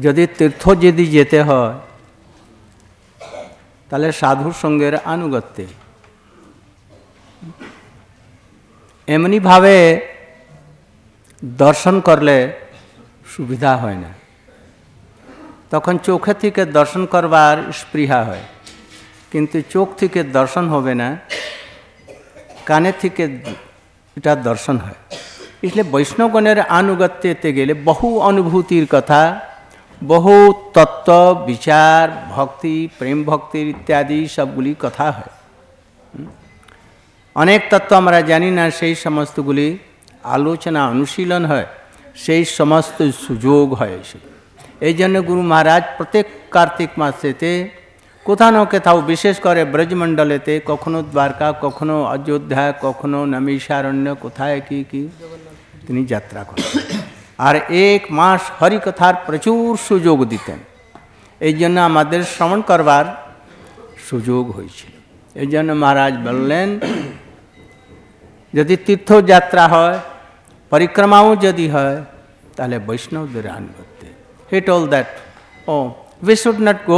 যদি তীর্থ যদি যেতে হয় তাহলে সাধুর সঙ্গের আনুগত্যে। এমনিভাবে দর্শন করলে সুবিধা হয় না, তখন চোখে থেকে দর্শন করবার স্পৃহা হয়, কিন্তু চোখ থেকে দর্শন হবে না, কানে থেকে এটা দর্শন হয়। इसलिए বৈষ্ণবগণের আনুগত্যতে গেলে বহু অনুভূতির কথা, বহু তত্ত্ব বিচার ভক্তি প্রেম ভক্তির ইত্যাদি সবগুলি কথা হয়। অনেক তত্ত্ব আমরা জানি না, সেই সমস্তগুলি আলোচনা অনুশীলন হয়, সেই সমস্ত সুযোগ হয়। এই জন্য গুরু মহারাজ প্রত্যেক কার্তিক মাসেতে কোথাও না কোথাও, বিশেষ করে ব্রজমণ্ডলেতে, কখনো দ্বারকা, কখনো অযোধ্যা, কখনো নৈমিষারণ্য, কোথায় কি কি তিনি যাত্রা করেন। আর এক মাস হরিকথার প্রচুর সুযোগ দিতেন, এই জন্য আমাদের শ্রবণ করবার সুযোগ হয়েছিল। এই জন্য মহারাজ বললেন, যদি তীর্থযাত্রা হয়, পরিক্রমাও যদি হয়, তাহলে বৈষ্ণবদের আনুগত্যে। He told that, oh, we should not go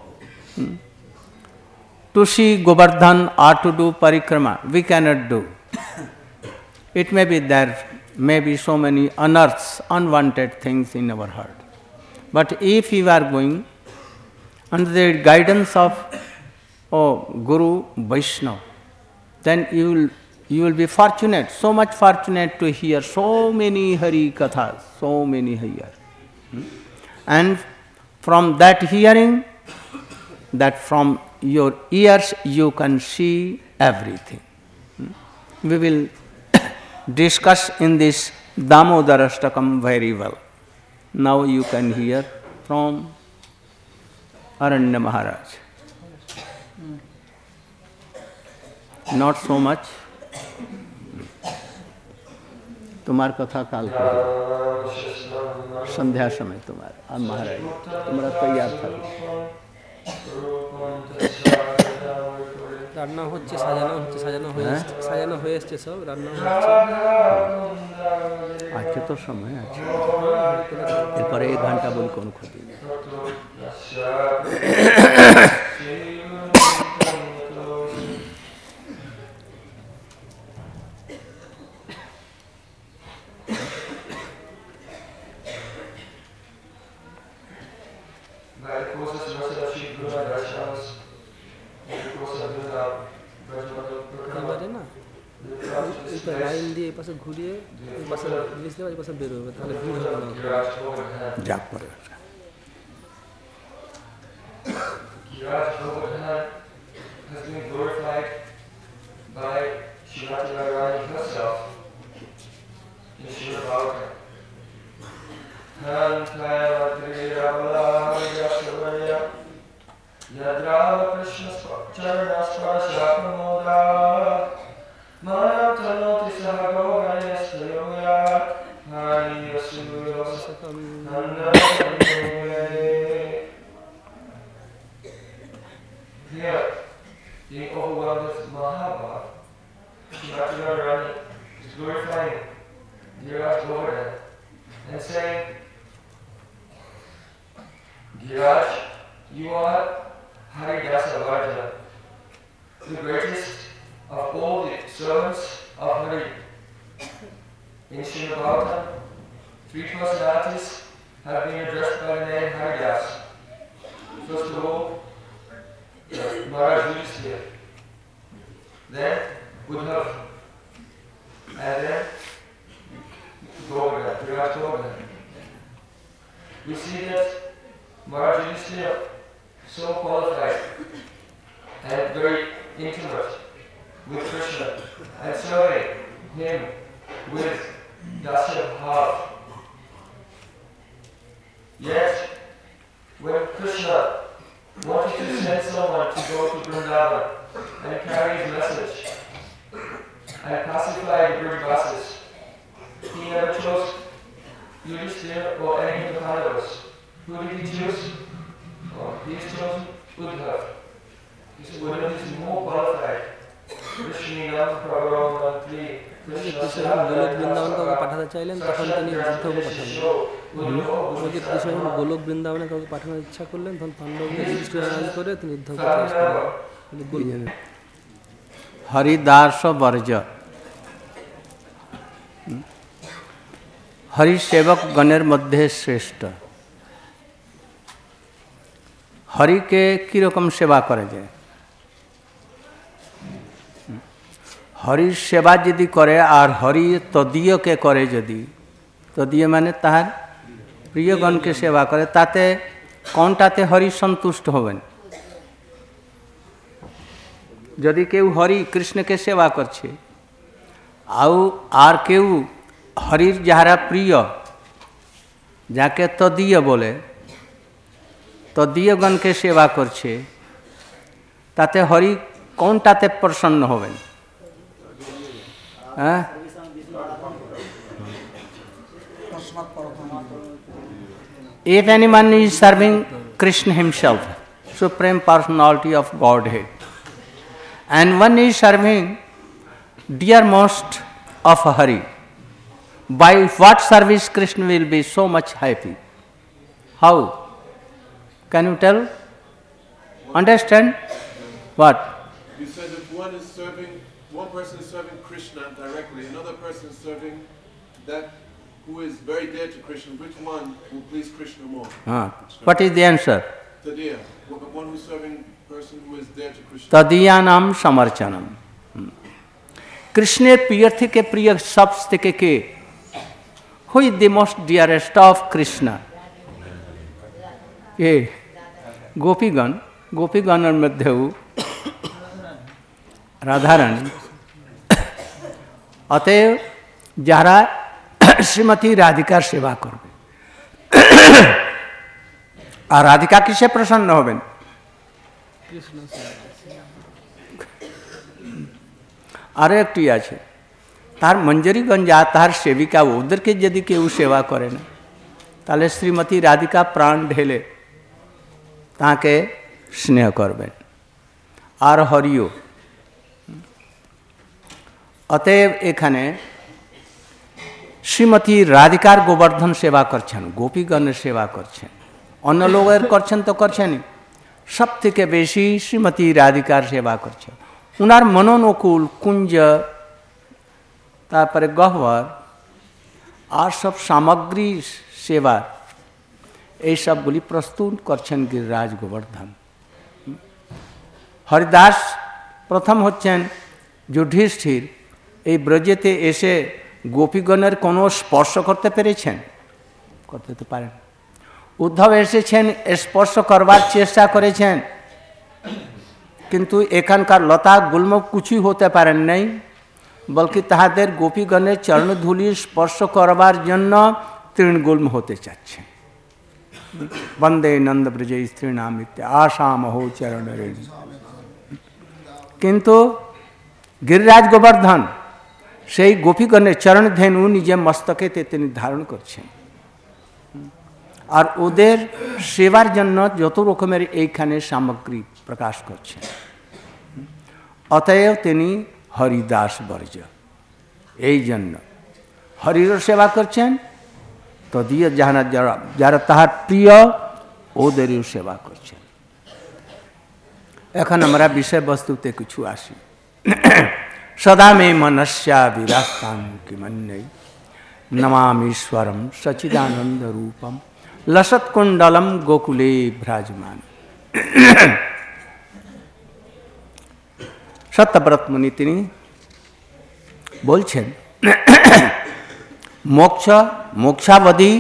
to see Govardhan or to do parikrama. We cannot do. It may be there may be so many unearths, unwanted things in our heart. But if you are going under the guidance of Guru Vaishnava, then you will be fortunate, so much fortunate to hear so many Hari Kathas, so many Hari. And from that hearing, that from your ears you can see everything. We will discuss in this Damodarashtakam very well. Now you can hear from Aranya Maharaj. Not so much. तुम्हार कथा काल को संध्या समय तुम्हार আর महाराज তোমরা তৈয়ার থাকো। রান্না হচ্ছে, সাজানো হয়ে এসছে সব, রান্না হচ্ছে। আজকে তো সময় আছে, এরপরে 1 ঘন্টা বলি কোনো ক্ষতি নেই। লাইন দিয়ে এই পাশে ঘুরিয়ে এই পাশে জিনিস দেওয়া, এই পাশে বেরোবে, তাহলে ভিড় হবে না। যাক পরে has been glorified by Srimati Radharani herself in Srimad Bhagavatam. Yadrava Krishna Charana Sparashapamoda Maya Tanoti Sahagogaya Sriyoya Hari Yasuyos Here, being overwhelmed with Mahabharata, Srimati Radharani is glorifying Giraj Govardhan and saying, Giraj, you are Haridasa Vardhana, the greatest of all the servants of Hari. In Srimad Bhagavatam, 3 personalities have been addressed by the name Haridas. First of all, Maharaj Yudhisthira, then Uddhav, and then Govardhan, Viraj Govardhan. We see that Maharaj Yudhisthira, so qualified and very intimate with Krishna, and serving him with Dasya Bhav. Yet, when Krishna wanted to send someone to go to Vrindavan and carry his message and pacify the Brihbasis, he never chose Yudhisthira or any of the Pandavas. Who did he choose? He has chosen Uddhav. He said, Uddhav is more qualified. Vishnu Nam Prabhu Mantri Krishna যখন গোলক বৃন্দাবন কাউকে পাঠাতে চাইলেন তখন তিনি যুদ্ধকে পাঠালেন। বলছি কৃষ্ণ যখন গোলক বৃন্দাবনে কাউকে পাঠানোর ইচ্ছা করলেন তখন পাণ্ডবকে যুধিষ্ঠির রাজ করে তিনি যুদ্ধ করলেন। हरिदास वर्ज हरिसेवक गणेर मध्य श्रेष्ठ। हरि के की रकम सेवा करे जाए, हरि सेवा यदि करे और हरि तदीय के करे यदि तदीय माने तार प्रियगण के सेवा करे ताते कोनटाते हरि सन्तुष्ट हबेन। यदि केउ हरि कृष्ण के सेवा करछे आर केउ हरिर जहारा प्रिय जाके तदीय बोले तदीयगण के सेवा करछे ताते हरि कोनटाते प्रसन्न हबेन? If any man is serving Krishna himself, Supreme Personality of Godhead, and one is serving dearmost of Hari, by what service Krishna will be so much happy? How? Can you tell? Understand? What? You said if one person is serving Krishna directly, another person is serving that who is very dear to Krishna, which one will please Krishna more? What is the answer? Tadiya, the one who is serving person who is dear to Krishna. तदीयानाम समर्चनम। Krishna प्रियर्थ के प्रिय शब्द के who is the most dearest of Krishna? ये गोपीगण मध्य राधा रानी। अतएव जरा श्रीमती राधिकार सेवा करबे और राधिका किसे प्रसन्न हबेन? आरो एकटी आछे तार मंजरीगंज जा तार सेविका ओদের के यदि केउ सेवा करे ना ताहले श्रीमती राधिका प्राण ढेले ताके स्नेह करबेन और हरिओ। अतएव एखाने श्रीमती राधिकार गोवर्धन सेवा करछेन, गोपीगण सेवा करछेन, अन्य लोगेर करछेन तो करछेन, सब থেকে বেশি শ্রীমতী রাধিকার সেবা করছে। উনার মনোনুকূল কুঞ্জ তারপরে গহ্বর আর সব সামগ্রী সেবা এই সবগুলি প্রস্তুত করছেন গিরিরাজ গোবর্ধন। হরিদাস প্রথম হচ্ছেন যুধিষ্ঠির এই ব্রজেতে এসে গোপীগণের কোনো স্পর্শ করতে পেরেছেন? করতে তো পারেন। উদ্ধব এসেছেন স্পর্শ করবার চেষ্টা করেছেন কিন্তু এখানকার লতা গুল্ম কিছুই হতে পারেন নাই, বলকি তাহাদের গোপীগণের চরণধূলি স্পর্শ করবার জন্য তৃণগুল্ম হতে চাচ্ছেন। বন্দে নন্দ ব্রজে স্ত্রীণাম আশামহো চরণরে। কিন্তু গিরিরাজ গোবর্ধন সেই গোপীগণের চরণ ধেনু নিজে মস্তকেতে তিনি ধারণ করছেন আর ওদের সেবার জন্য যত রকমের এইখানে সামগ্রী প্রকাশ করছেন। অতএব তিনি হরিদাস বর্জ। এই জন্য হরির সেবা করছেন, তদীয় যারা তাহার প্রিয় ওদেরও সেবা করছেন। এখন আমরা বিষয়বস্তুতে কিছু আসি। সদা মে মনস্যা বিরাস্তাম কিমন্যৈ নমামীশ্বরম সচিদানন্দ রূপম লসৎকুণ্ডলম গোকুলে ভ্রাজমান। সত্যব্রত মুনি তিনি বলছেন মোক্ষাবধি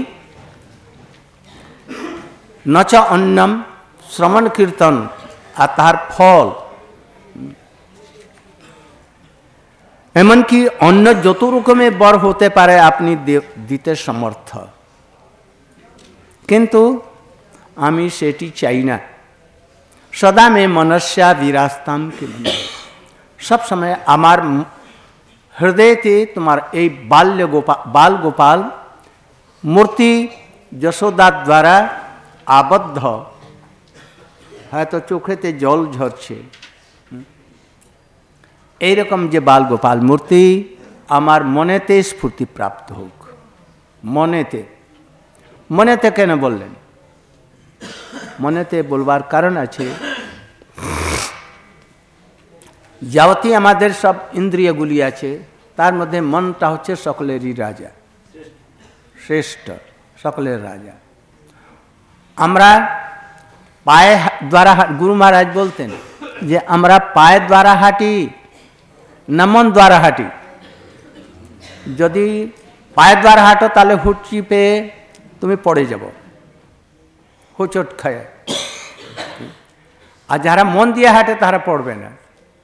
নচ অন্নম শ্রবণ কীর্তন আর তাহার ফল এমনকি অন্য যত রকমের বর হতে পারে আপনি দিতে সমর্থ, কিন্তু আমি সেটি চাই না। সদা মে মনস্যা বিরাস্তাম কিমন্যৈ, সব সময় আমার হৃদয়তে তোমার এই বাল গোপাল মূর্তি যশোদার দ্বারা আবদ্ধ, হয়তো চোখেতে জল ঝরছে, এইরকম যে বাল গোপাল মূর্তি আমার মনেতে স্ফূর্তি প্রাপ্ত হোক। মনেতে, মনেতে কেন বললেন? মনেতে বলবার কারণ আছে, যাবতী আমাদের সব ইন্দ্রিয়গুলি আছে তার মধ্যে মনটা হচ্ছে সকলেরই রাজা, শ্রেষ্ঠ, সকলের রাজা। আমরা পায়ে দ্বারা, গুরু মহারাজ বলতেন যে আমরা পায়ে দ্বারা হাঁটি না মন দ্বারা হাঁটি। যদি পায়ের দ্বারা হাঁটো তাহলে হুট চিপে তুমি পড়ে যাব, হোঁচট খায়। আর যারা মন দিয়ে হাঁটে তারা পড়বে না।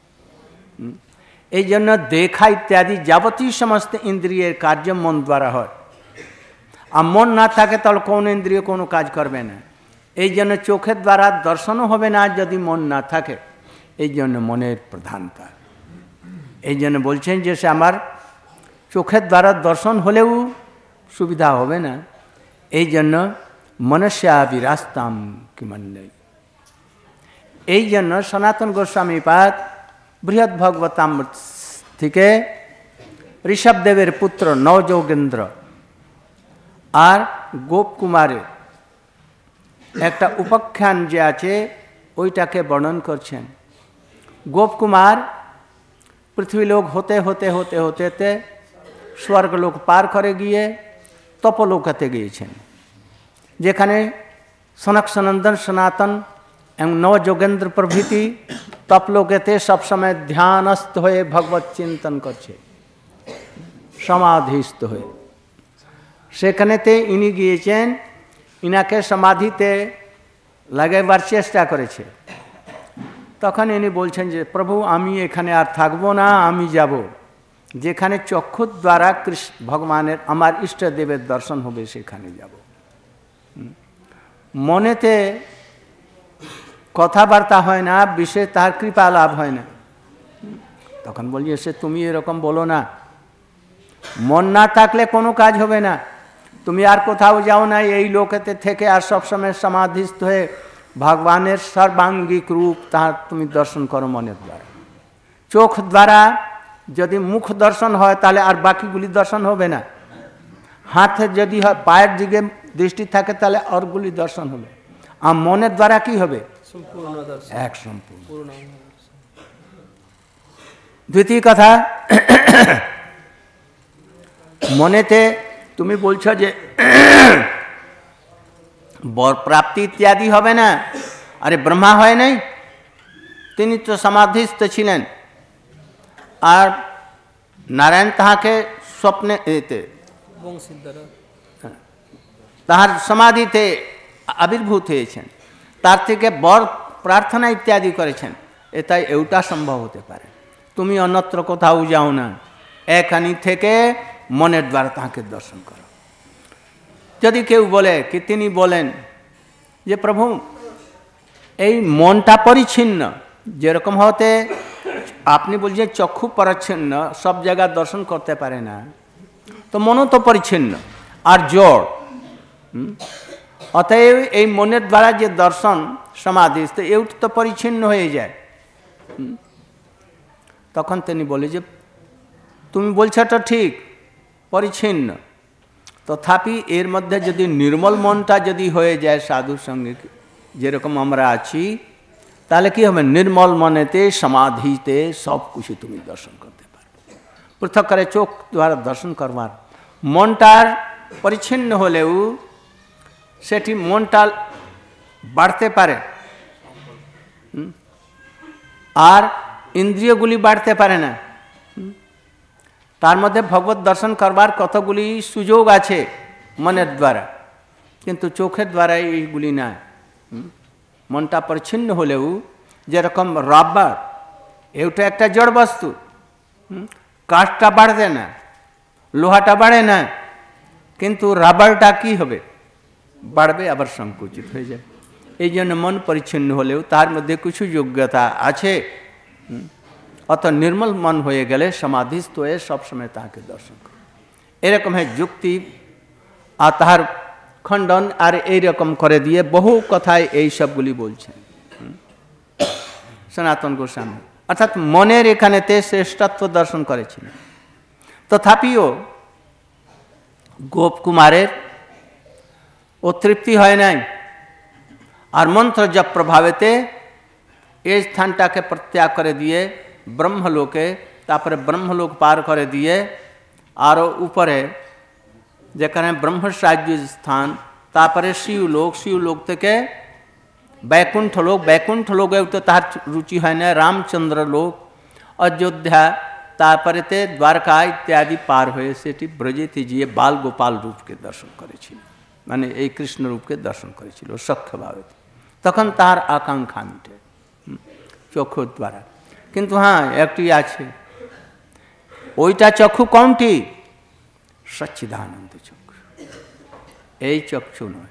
এই জন্য দেখা ইত্যাদি যাবতীয় সমস্ত ইন্দ্রিয়ের কার্য মন দ্বারা হয়। আর মন না থাকে তাহলে কোন ইন্দ্রিয় কোনো কাজ করবে না। এই জন্য চোখের দ্বারা দর্শনও হবে না যদি মন না থাকে। এই জন্য মনের প্রধানতা। এই জন্য বলছেন যে সে আমার চোখের দ্বারা দর্শন হলেও সুবিধা হবে না। এই জন্য মনস্যা বিরাস্তাম কিমন্যই। এই জন্য সনাতন গোস্বামী পাদ বৃহৎ ভগবতামৃত থেকে ঋষভদেবের পুত্র নবযোগেন্দ্র আর গোপকুমারের একটা উপাখ্যান যে আছে ওইটাকে বর্ণন করছেন। গোপকুমার পৃথিবীলোক হতে হতে হতে হতে স্বর্গলোক পার করে গিয়ে তপলোকাতে গিয়েছেন, যেখানে সনক সনন্দন সনাতন এবং নবযোগেন্দ্র প্রভৃতি তপলোকেতে সবসময় ধ্যানস্থ হয়ে ভগবত চিন্তন করছে, সমাধিস্থ হয়ে। সেখানেতে ইনি গিয়েছেন, ইনাকে সমাধিতে লাগাইবার চেষ্টা করেছে। তখন ইনি বলছেন যে প্রভু আমি এখানে আর থাকবো না, আমি যাব যেখানে চক্ষুর দ্বারা কৃষ্ণ ভগবানের আমার ইষ্টদেবের দর্শন হবে সেখানে যাব। মনেতে কথাবার্তা হয় না, বিশেষ তার কৃপা লাভ হয় না। তখন বলি সে তুমি এরকম বলো না, মন না থাকলে কোনো কাজ হবে না। তুমি আর কোথাও যাও না, এই লোকেতে থেকে আর সবসময় সমাধিস্থ হয়ে ভগবানের সর্বাঙ্গিক রূপ তাহার তুমি দর্শন করো মনের দ্বারা। চোখ দ্বারা যদি মুখ দর্শন হয় তাহলে আর বাকিগুলি দর্শন হবে না। হাতে যদি হয়, পায়ের দিকে দৃষ্টি থাকে তাহলে অরগুলি দর্শন হবে। আর মনের দ্বারা কি হবে? এক সম্পূর্ণ। দ্বিতীয় কথা, মনেতে তুমি বলছো যে বর প্রাপ্তি ইত্যাদি হবে না। আরে ব্রহ্মা হয় নাই, তিনি তো সমাধিস্থ ছিলেন। আর নারায়ণ তাহাকে স্বপ্নে তাহার সমাধিতে আবির্ভূত হয়েছেন, তার থেকে বর প্রার্থনা ইত্যাদি করেছেন। এটাই এওটা সম্ভব হতে পারে। তুমি অন্যত্র কোথাও যাও না, এখানি থেকে মনের দ্বারা তাহাকে দর্শন করো। যদি কেউ বলে কি তিনি বলেন যে প্রভু এই মনটা পরিচ্ছিন্ন, যেরকম হতে আপনি বলছেন চক্ষু পরিচ্ছন্ন, সব জায়গায় দর্শন করতে পারে না, তো মনও তো পরিচ্ছন্ন আর জড়। অতএব এই মনের দ্বারা যে দর্শন সমাধি, তো এইটা তো পরিচ্ছন্ন হয়ে যায়। তখন তিনি বলে যে তুমি বলছো তো ঠিক পরিচ্ছন্ন, তথাপি এর মধ্যে যদি নির্মল মনটা যদি হয়ে যায় সাধুর সঙ্গে যেরকম আমরা আছি, তাহলে কি হবে? নির্মল মনেতে সমাধিতে সব কিছু তুমি দর্শন করতে পারবে। পৃথক করে চোখ দ্বারা দর্শন করবার, মনটার পরিচ্ছন্ন হলেও সেটি মনটা বাড়তে পারে আর ইন্দ্রিয়গুলি বাড়তে পারে না। তার মধ্যে ভগবত দর্শন করবার কতগুলি সুযোগ আছে মনের দ্বারা, কিন্তু চোখের দ্বারা এইগুলি না। মনটা পরিচ্ছন্ন হলেও, যেরকম রাবার এটা একটা জড় বস্তু, কাঠটা বাড়বে না, লোহাটা বাড়ে না, কিন্তু রাবারটা কি হবে? বাড়বে, আবার সংকুচিত হয়ে যায়। এই জন্য মন পরিচ্ছন্ন হলেও তার মধ্যে কিছু যোগ্যতা আছে। অত নির্মল মন হয়ে গেলে সমাধিস্থ হয়ে সবসময় তাহাকে দর্শন করে। এরকম যুক্তি আর তাহার খণ্ডন আর এইরকম করে দিয়ে বহু কথায় এই সবগুলি বলছেন সনাতন গোস্বামী। অর্থাৎ মনের এখানেতে শ্রেষ্ঠত্ব দর্শন করেছিলেন। তথাপিও গোপ কুমারের ও তৃপ্তি হয় নাই, আর মন্ত্র জপ প্রভাবেতে এই স্থানটাকে প্রত্যাগ করে দিয়ে ব্রহ্মলোকে, তারপরে ব্রহ্মলোক পার করে দিয়ে আরও উপরে যেখানে ব্রহ্মসাহায্য স্থান, তারপরে শিবলোক, শিবলোক থেকে বৈকুণ্ঠ লোক, বৈকুণ্ঠ লোকেও তো তার রুচি হয় না, রামচন্দ্র লোক, অযোধ্যা, তারপরেতে দ্বারকা ইত্যাদি পার হয়ে সেটি ব্রজেতে গিয়ে বাল গোপাল রূপকে দর্শন করেছিল, মানে এই কৃষ্ণ রূপকে দর্শন করেছিল সখ্যভাবে। তখন তার আকাঙ্ক্ষা মিটে চক্ষু দ্বারা। কিন্তু হ্যাঁ একটি আছে, ওইটা চক্ষু কোনটি? সচ্চিদানন্দ চক্ষু, এই চক্ষু নয়।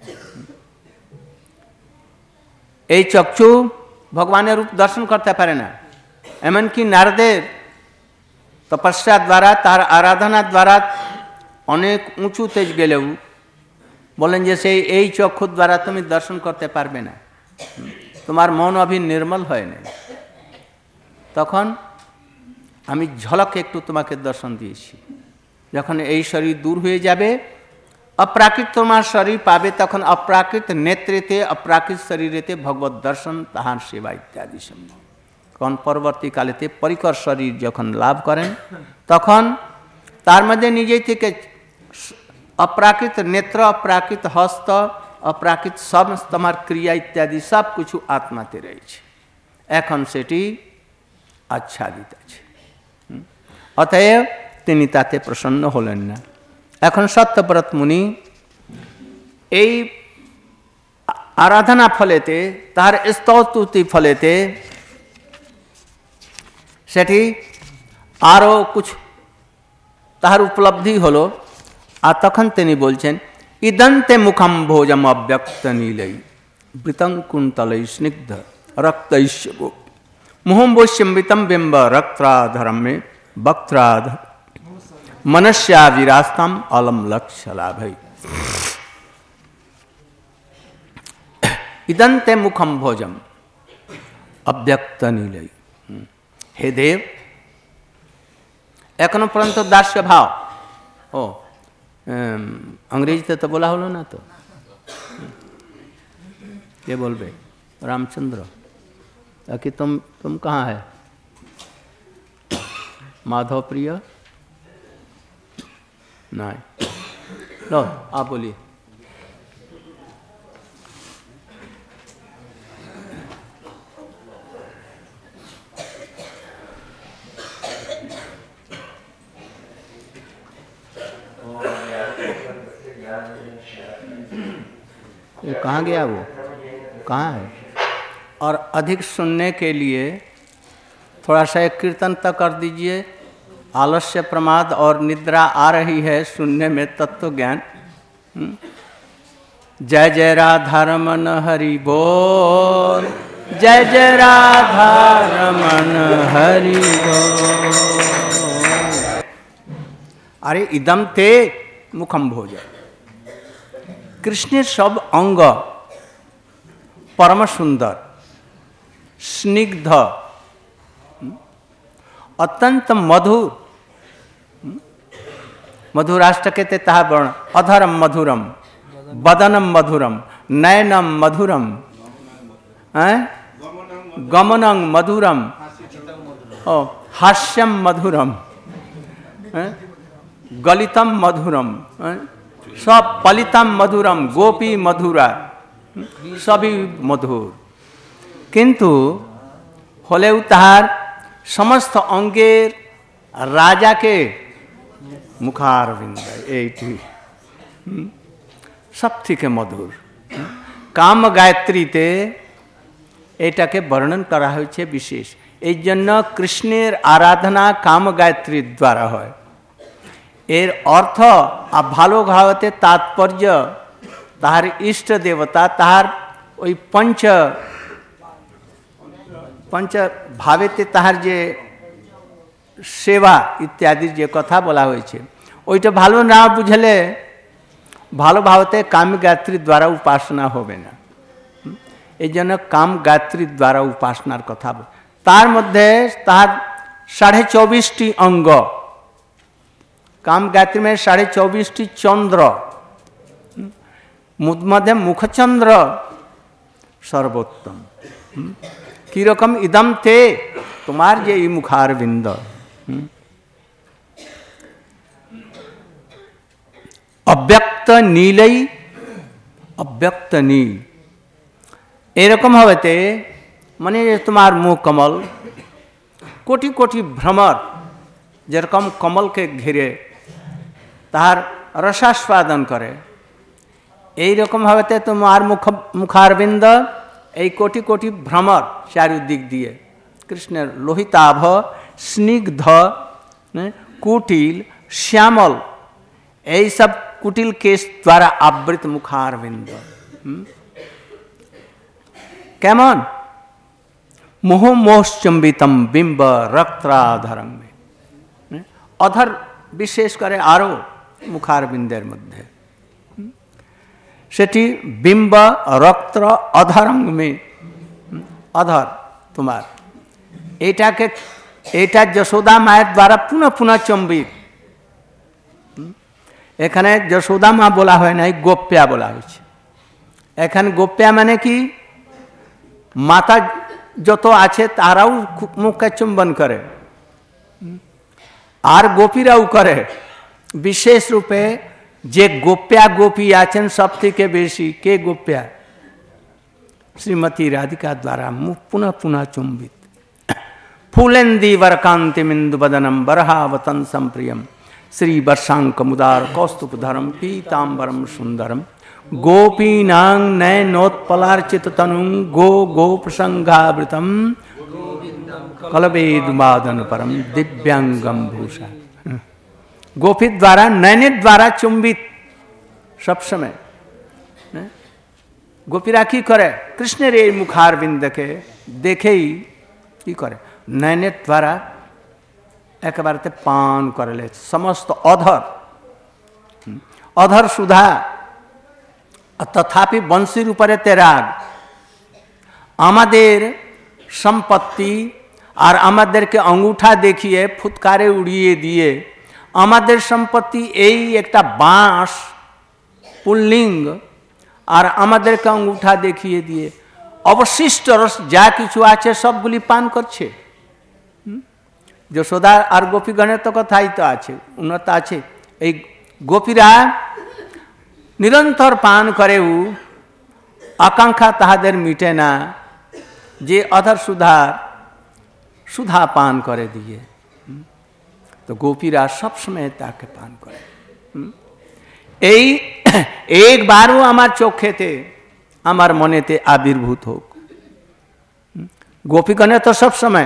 এই চক্ষু ভগবানের রূপ দর্শন করতে পারে না। এমনকি নারদের তপস্যা দ্বারা, তার আরাধনা দ্বারা অনেক উঁচুতে গেলেও বলেন যে সেই এই চক্ষু দ্বারা তুমি দর্শন করতে পারবে না, তোমার মন অভি নির্মল হয় না। তখন আমি ঝলক একটু তোমাকে দর্শন দিয়েছি, যখন এই শরীর দূর হয়ে যাবে, অপ্রাকৃত তোমার শরীর পাবে, তখন অপ্রাকৃত নেত্রেতে, অপ্রাকৃত শরীরেতে ভগবত দর্শন, তাহার সেবা ইত্যাদি সম্ভব। কারণ পরবর্তীকালেতে পরিকর শরীর যখন লাভ করেন, তখন তার মধ্যে নিজেই থেকে অপ্রাকৃত নেত্র, অপ্রাকৃত হস্ত, অপ্রাকৃত সমস্ত তোমার ক্রিয়া ইত্যাদি সব কিছু আত্মাতে রয়েছে। এখন সেটি আচ্ছাদিত আছে, অতএব তিনি তাতে প্রসন্ন হলেন না। এখন সত্যব্রত মুনি এই আরাধনা ফলেতে, তার স্তৌতি ফলেতে সেটি আরও কিছু তাহার উপলব্ধি হলো। আর তখন তিনি বলছেন, ইদন্তে মুখম ভোজম অব্যক্ত নীলই বৃতং কুন্তলই স্নিগ্ধ রক্তৈশ্য মুহম বৈশ্যম্বিতম বিম্ব রক্তাধরম মে বক্ত্রাধ मनस्या विरास्तम अलम लक्ष्य लाभई इदंते मुखम भोजम अव्यक्त नीलई। हे देव, एखनो पर्यंत दास्य भाव, ओ अंग्रेजीते तो बोला हलो ना, तो ये बोलबे रामचंद्र कि तुम कहाँ है? माधव प्रिय नहीं, लो आप बोलिए। ये कहाँ गया, वो कहाँ है? और अधिक सुनने के लिए थोड़ा सा एक कीर्तन तक कर दीजिए। आलस्य प्रमाद और निद्रा आ रही है सुनने में तत्व ज्ञान। जय जय राधा रमन हरि बोल, जय जय राधा रमन हरि बोल। अरे इदम ते मुखम भोज, कृष्णेर सब अंग परम सुंदर, स्निग्ध, अत्यंत मधुर, मधुराष्टके ताहा वर्ण, अधरम मधुरम, बदनम मधुरम, नयनम मधुरम, गमनं मधुरम, हास्यम मधुरम, गलितम मधुरम, सब पलितम मधुरम, गोपी मधुरा, सभी मधुर। किंतु हलेও ताहार समस्त अंगेर राजा के मुखारविंद এইটি সব থেকে মধুর। কাম গায়ত্রীতে এটাকে বর্ণন করা হয়েছে বিশেষ, এই জন্য কৃষ্ণের আরাধনা কাম গায়ত্রীর দ্বারা হয়। এর অর্থ আর ভালো ভাবতে তাৎপর্য, তাহার ইষ্ট দেবতা, তাহার ওই পঞ্চ ভাবেতে তাহার যে সেবা ইত্যাদির যে কথা বলা হয়েছে, ওইটা ভালো না বুঝলে ভালো ভাবতে কাম গায়ত্রীর দ্বারা উপাসনা হবে না। এই জন্য কাম গায়ত্রীর দ্বারা উপাসনার কথা। তার মধ্যে তাহার 24.5টি অঙ্গ, काम गायत्री में 24.5 चंद्र, मध्य मुखचंद्र सर्वोत्तम। की रकम इदम थे, तुम्हार जे मुखार बिंद। अव्यक्त नीलई, अव्यक्त नील एरकम हवते माने तुम्हार मुख कमल कोटि कोटि भ्रमर जेरकम कमल के घेरे तार रसास्वादन करे, यही रकम हवते तुम्हार मुखारबिंद এই কোটি কোটি ভ্রমর চারিদিক দিয়ে কৃষ্ণের লোহিতাভ স্নিগ্ধ কুটিল শ্যামল এই সব কুটিল কেশ দ্বারা আবৃত মুখারবিন্দ কেমন মোহ মোহচম্বিতম বিম্ব রক্তাধরং অধর বিশেষ করে আরো মুখারবিন্দের মধ্যে সেটি बिंब रक्त अधरंग में अधर तुम्हार एटाके एटा यशोदा मायर द्वारा पुनः पुनः चुंबित एखाने यशोदा मा बोला है ना गोप्या बोला है एखाने गोप्या माने कि माता যত আছে তারাও মুখে চুম্বন করে আর গোপীরাও করে विशेष रूपे जे गोप्या गोपी आचन सब के बेसी के गोप्या श्रीमती राधिका द्वारा मुख पुनः पुनः चुंबित फूलेंदी वरकांति मिंदु बदनम बरहावतन संप्रियम श्री वर्षांक मुदार कौस्तुभधरम पीतांबरम सुंदरम गोपीनांग नयनोत्पलार्चित तनुं गो गोप्रसंगावृतम कलवेदुमादन परम दिव्यांगम भूषा गोपी द्वारा नैने द्वारा चुंबित सब समय गोपीरा की करे कृष्णेर এই मुखार बिंदके देखेई की करे नैने द्वारा एकेबारे पान करले समस्त अधर अधर सुधा तथापि बंशीर उपरे तेराग आमादेर सम्पत्ति और आमादेरके अंगूठा देखिए फुतकारे उड़िए दिए आमादेर सम्पत्ति এই একটা बाँस पुल्लिंग और आमादेरके अंगूठा देखिए दिए अवशिष्ट रस जा किछु आछे सबगुली पान करछे যশোদা और गोपीगणेर तो कथाई तो आछे उन्नत आछे এই गोपीरा निरंतर पान करेও आकांक्षा ताहादेर मिटे ना जे अधर सुधार सुधा पान करे दिए तो गोपीरा सब समय ताके पान करे एक बारो आमार चोखेते आमार मनेते आविर्भूत होक गोपीगणे तो सब समय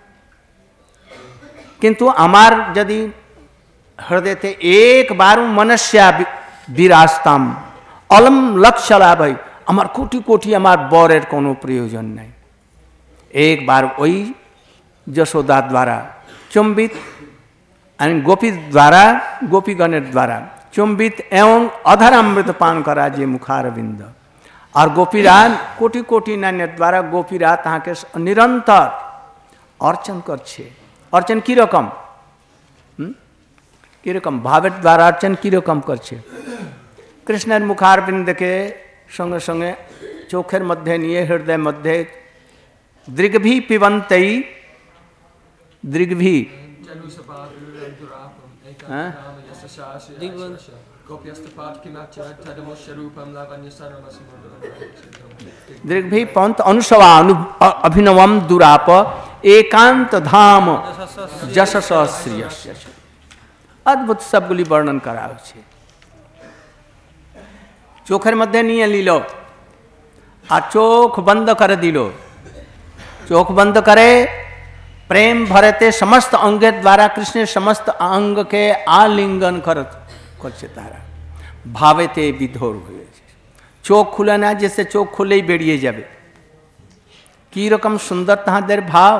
किंतु आमार यदि हृदयते एक बारो मनस्या विराजताम अलम लक्ष्य लाभ आमार कोटि कोटि आमार बरेर कोनो प्रयोजन नहीं एक बार वही यशोदा द्वारा चुंबित गोपी द्वारा गोपीगणेर द्वारा चुंबित एवं अधरामृत पान करा जे मुखारबिंद और गोपीरा कोटि कोटि नान्य द्वारा गोपीरा ताके निरंतर अर्चन करछे अर्चन की रकम भावेर द्वारा अर्चन की रकम करछे कृष्णेर मुखारबिंद के संगे संगे चोखेर मध्य निये हृदय मध्य दृग्भी पिबंतई दृग्भी दृग्भी पंत अनुसवा अभिनवम दुराप एकांत धाम जशस श्रीयस्य अद्भुत सबगुली वर्णन करावे छे चोखेर मध्य निये लीलो आ चोख बंद कर दिलो चोख बंद करे प्रेम भरते समस्त अंगेर द्वारा कृष्ण समस्त अंग के आलिंगन करछे तारा भावेते विधोर हुए चोख खुले ना जैसे चोख खुले ही बेरिए जाबे की रकम सुंदर ताहादेर भाव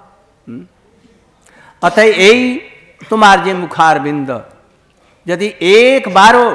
अतः এই तुम्हार जे मुखारबिंद यदि एक बारो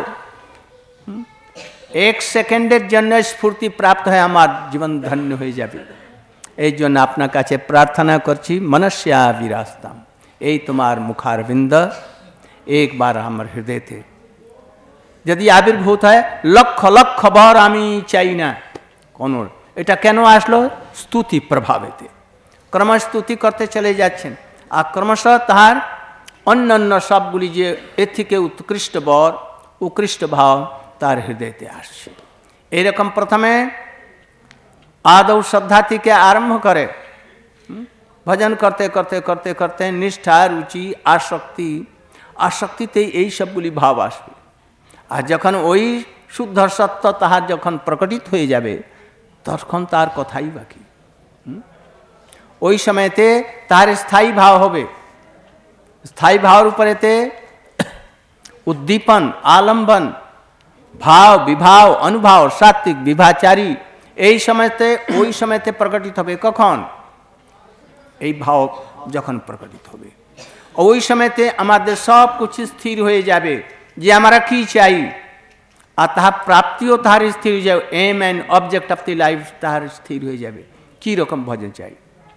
एक सेकेंडेर जन्य स्फूर्ति प्राप्त है आमार जीवन धन्य हो जाबे এই জন্য আপনার কাছে প্রার্থনা করছি मनस्या विराजताम এই তোমার মুখারবিন্দ एक बार हमर हृदय थे यदि आविर्भूत है लक्ष लक्ष বার আমি চাই না কোন এটা কেন আসলো স্তুতি প্রভাবেতে ক্রমশ স্তুতি করতে চলে যাচ্ছেন আর ক্রমশ তার অন্যান্য সবগুলি যে এর থেকে উৎকৃষ্ট বর উৎকৃষ্ট ভাব তার হৃদয়তে আসছে এরকম প্রথমে आदौ श्रद्धा থেকে आरंभ करे भजन करते करते करते करते निष्ठा रुचि आसक्ति आसक्तिते এই সবগুলি ভাব আসবে আর যখন ওই শুদ্ধ সত্য তাহার যখন প্রকটিত হয়ে যাবে তখন তার কথাই বাকি ওই সময়তে তার স্থায়ী ভাব হবে স্থায়ী ভাবের উপরেতে উদ্দীপন আলম্বন ভাব বিভাব অনুভাব সাত্বিক বিভাচারী এই সময়তে ওই সময়তে প্রকটিত হবে কখন এই ভাব যখন প্রকটিত হবে ওই সময়তে আমাদের সব কিছু স্থির হয়ে যাবে যে আমরা কি চাই আর তাহার প্রাপ্তিও তাহার স্থির হয়ে যাবে aim and object of the life তাহার স্থির হয়ে যাবে কি রকম ভজন চাই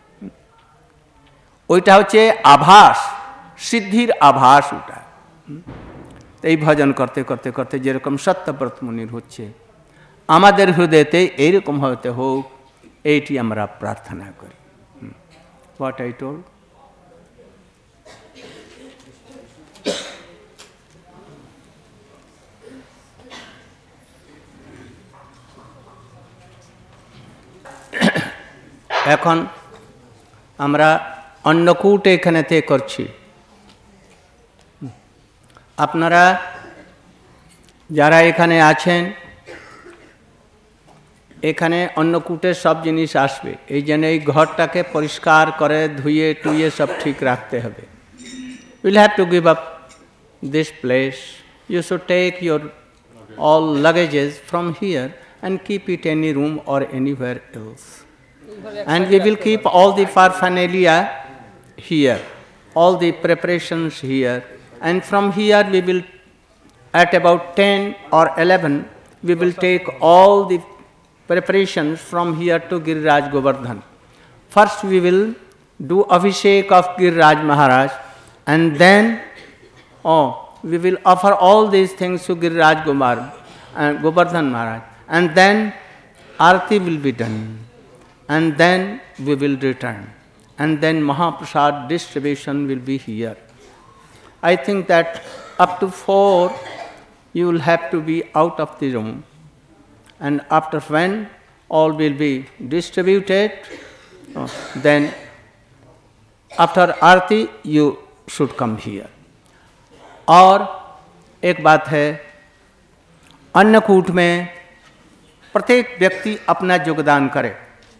ওইটা হচ্ছে আভাস সিদ্ধির আভাস ওটা এই ভজন করতে করতে করতে যেরকম সত্যব্রত মুনির হচ্ছে আমাদের হৃদয়তে এইরকম হতে হোক এইটি আমরা প্রার্থনা করি হোয়াট আই টোল্ড এখন আমরা অন্নকূট এখানেতে করছি আপনারা যারা এখানে আছেন এখানে অন্নকূটের সব জিনিস আসবে এই জন্য এই ঘরটাকে পরিষ্কার করে ধুয়ে টুয়ে সব ঠিক রাখতে হবে will have to give up this place you should take your all luggages from here and keep it any room or anywhere else and we will keep all the paraphernalia here, all the preparations here, and from here we will, at about 10 or 11, we will take all the preparations from here to Giriraj Govardhan. First we will do Abhishek of Giriraj Maharaj, and then we will offer all these things to Giriraj Govardhan Maharaj, and then Arati will be done. And then we will return. And then Mahaprasad distribution will be here. I think that up to 4, you will have to be out of the room. And after when all will be distributed, then after Arati, you should come here. और एक बात है, अन्नकूट में प्रत्येक व्यक्ति अपना योगदान करे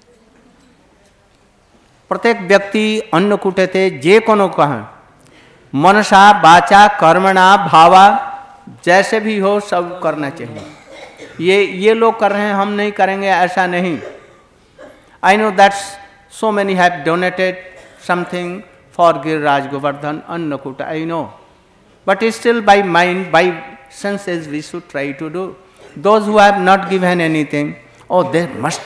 प्रत्येक व्यक्ति अन्नकूटेते जे कोनो कहें मनसा वाचा कर्मणा भावा जैसे भी हो सब करना चाहिए ये लोग कर रहे हैं हम नहीं करेंगे ऐसा नहीं I know that's so many have donated something for Giriraj Govardhan Annakut I know but still by mind by senses we should try to do those who have not given anything oh they must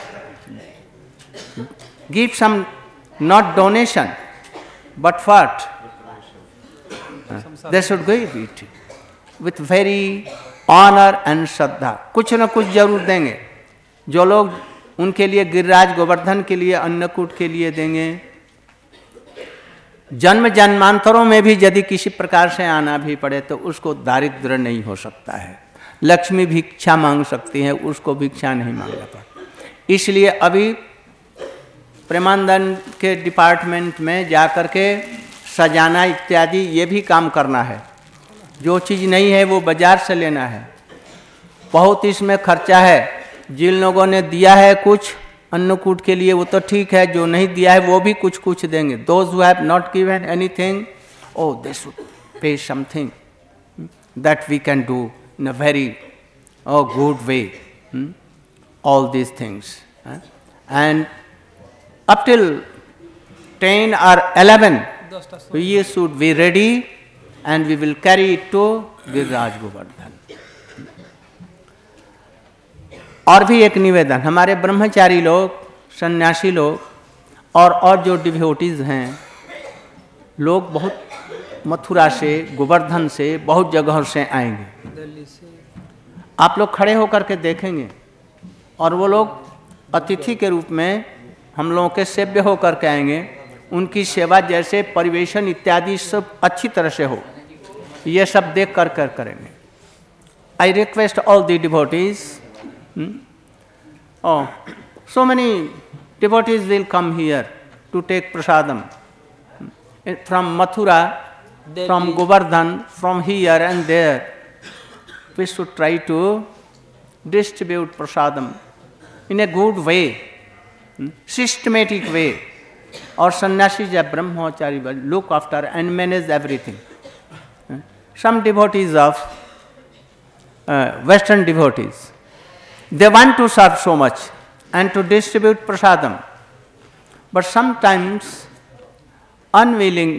give some not donation, but what? They should give it with very honor and shraddha कुछ न कुछ जरूर देंगे जो लोग उनके लिए गिरिराज गोवर्धन के लिए अन्नकूट के लिए देंगे जन्म जन्मांतरों में भी यदि किसी प्रकार से आना भी पड़े तो उसको दारिद्र नहीं हो सकता है लक्ष्मी भिक्षा मांग सकती है उसको भिक्षा नहीं मांगना पड़ता इसलिए अभी प्रेमानंद के डिपार्टमेंट में जाकर के सजाना इत्यादि ये भी काम करना है जो चीज़ नहीं है वो बाजार से लेना है बहुत इसमें खर्चा है जिन लोगों ने दिया है कुछ अन्नकूट के लिए वो तो ठीक है जो नहीं दिया है वो भी कुछ कुछ देंगे those who have not given anything oh they should pay something that we can do in a very good way all these things and up till 10 or 11, we should be ready and we will carry it to Giriraj Govardhan. और भी एक निवेदन हमारे ब्रह्मचारी लोग सन्यासी लोग और जो डिवोटीज हैं लोग बहुत मथुरा से, गोवर्धन से, बहुत जगहों से आएंगे। दिल्ली से। आप लोग खड़े होकर के देखेंगे और वो लोग अतिथि के रूप में हम लोगों के सेव्य होकर के आएंगे। उनकी सेवा जैसे परिवेशन इत्यादि सब अच्छी तरह से हो, ये सब देख कर करेंगे। I request all the devotees, so many devotees will come here to take prasadam from Mathura, from Govardhan, from here and there. We should try to distribute prasadam in a good way, systematic way. Or sannyasis and brahmachari will look after and manage everything. Some devotees of Western devotees, they want to serve so much and to distribute prasadam, but sometimes unwilling,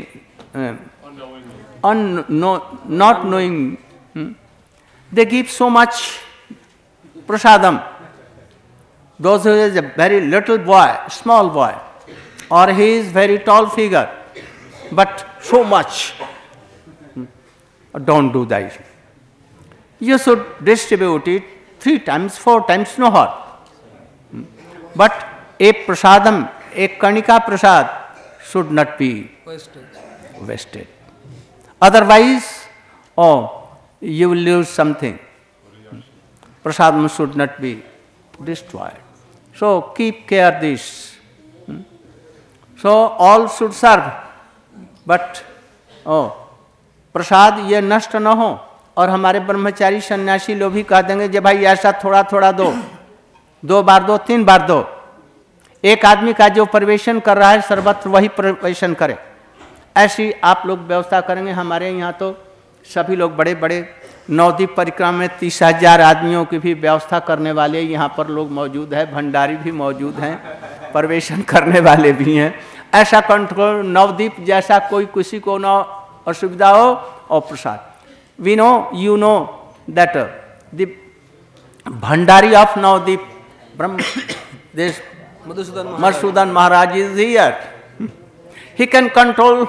not knowing, they give so much prasadam. Those who is a very little boy, small boy, or he is very tall figure, but so much. Don't do that. You should distribute it 3 times, 4 times, no harm. But a prasadam, a kanika prasad should not be wasted. Otherwise, you will lose something. Prasadam should not be destroyed. So keep care this. So all should serve, but prasad ये नष्ट न हो। और हमारे ब्रह्मचारी सन्यासी लोग भी कह देंगे जे भाई ऐसा थोड़ा थोड़ा दो, 2 बार दो, 3 बार दो। एक आदमी का जो परिवेशन कर रहा है सर्वत्र वही परिवेशन करे, ऐसी आप लोग व्यवस्था करेंगे। हमारे यहाँ तो सभी लोग बड़े बड़े नवद्वीप परिक्रमा में 30,000 आदमियों की भी व्यवस्था करने वाले यहाँ पर लोग मौजूद हैं, भंडारी भी मौजूद हैं, परिवेशन करने वाले भी हैं। ऐसा कंट्रोल नवद्वीप जैसा कोई किसी को न असुविधा हो। और प्रसाद, we know, you know that the Bhandari of Navadip, this Madhusudan Maharaj is here. He can control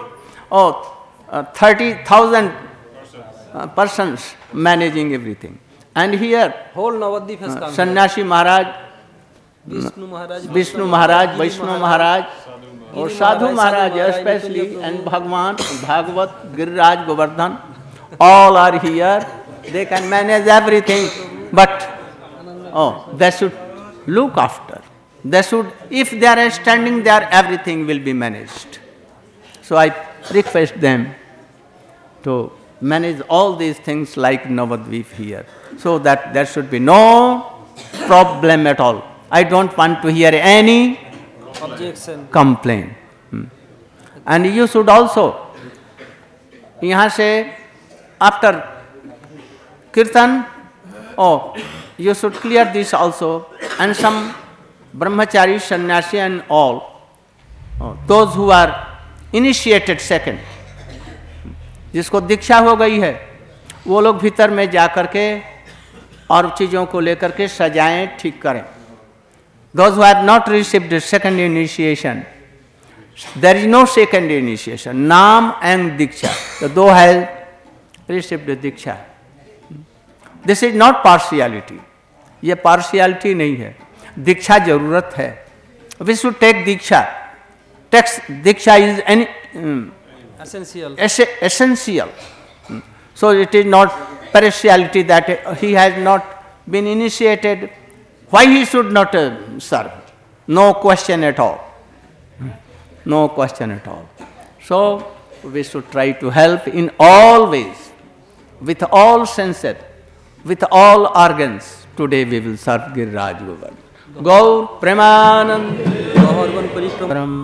30,000 persons managing everything. And here, whole Navadip has come. Sannyasi Maharaj, Vishnu Maharaj, Vaishnav Maharaj, or Sadhu Maharaj especially, and Bhagwan, Bhagavat, Giriraj, Govardhan, all are here. They can manage everything, but they should look after. They should, if they are standing there, everything will be managed. So I request them to manage all these things like Navadvip here, so that there should be no problem at all. I don't want to hear any objection, complaint. And you should also, यहाँ से after kirtan, you should clear this also, and some brahmachari, sannyasi and all, those who are initiated second, जिसको दीक्षा हो गई है, वो लोग भीतर में जा करके और चीज़ों को लेकर के सजाएं, ठीक करें। Those who have not received the second initiation, there is no second initiation. Naam and Diksha. The those have received the Diksha. This is not partiality. ये partiality नहीं है. दीक्षा जरूरत है. We should take Diksha. Diksha is essential. So it is not partiality that he has not been initiated. Why he should not serve? No question at all. No question at all. So we should try to help in all ways, with all senses, with all organs. Today we will serve Giriraj Govardhan. Gaur Premanand.